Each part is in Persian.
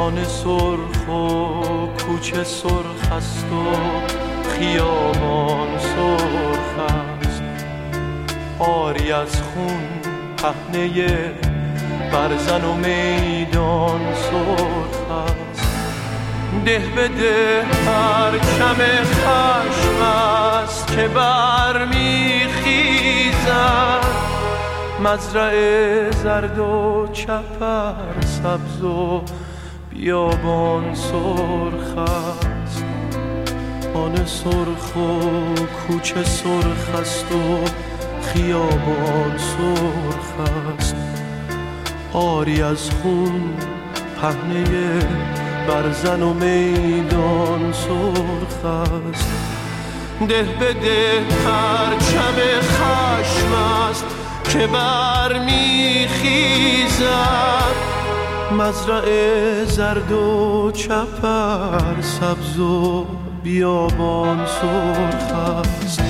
خانه سرخ و کوچه سرخ است و خیابان سرخ است، آری از خون پهنه برزن و میدان سرخ است. ده به ده پرچم خشم است که برمیخیزد، مزرعه زرد و چپر سبز و بیابان سرخ است، خانه سرخ و کوچه سرخ است و خیابان سرخ است، آری از خون پهنه برزن و میدان سرخ است. ده به ده پرچم خشم است که برمیخیزد، مزرعه زرد و چپر سبز و بیابان سرخ است.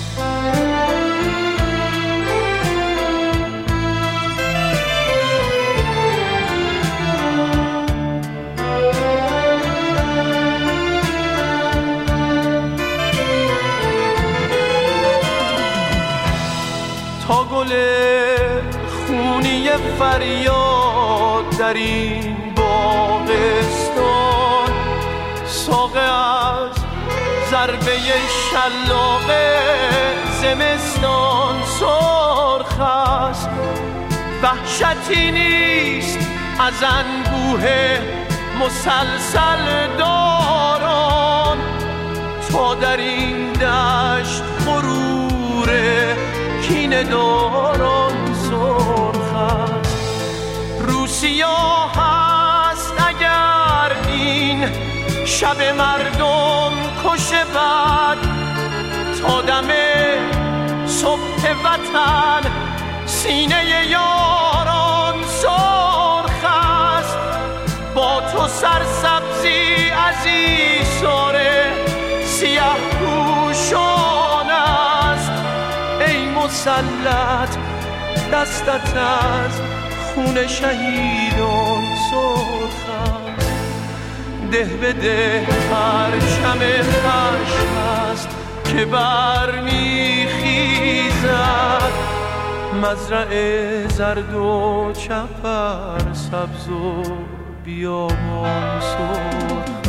تا گل خونی فریاد در این باغستان، ساقه از ضربه شلاق زمستان سرخ است، وحشتی نیست از انبوه مسلسل داران، تا در این دشت غروره کینه داران سرخ است. روسیا هست اگر این شب مردم کشه بد، تا دم صبح وطن سینه یاران سرخ است. با تو سرسبزی عزیزاره سیه پوشان است، ای مسلط دستت از خون شهیدان سرخ است. ده به ده پرچم خشم است که برمیخیزد، مزرعه زرد و چپر سبز و بیابان سرخ است.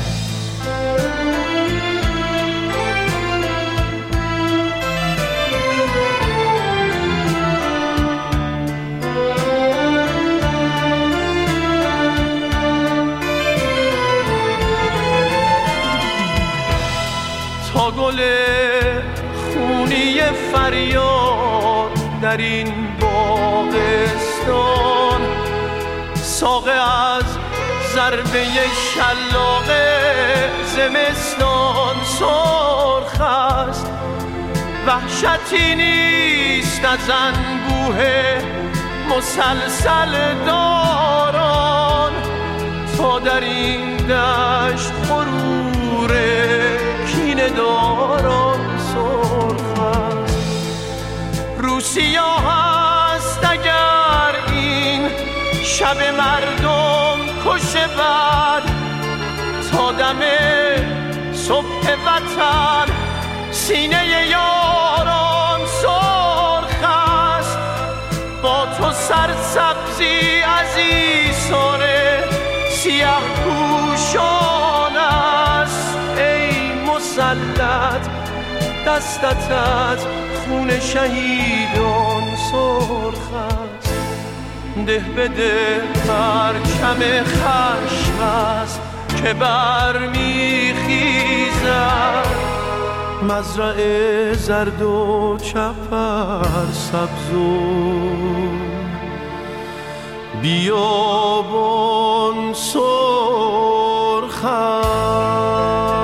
تا گل خونی فریاد در این باغستان، ساقه از ضربه شلاق زمستان سرخ است، وحشتی نیست از انبوه مسلسل داران، تا در این دشت غروره کینه داران سرخ است. روسیا هست اگر این شب مردم کشه بد، تا دم صبح وطن سینه یاران سرخ است. با تو سرسبزی عزیزاره سیه پوشان است، ای مسلط دستت از خون شهیدان سرخ است. ده به ده پرچم خشم است که برمیخیزد، مزرعه زرد و چپر سبز و بیابان سرخ است.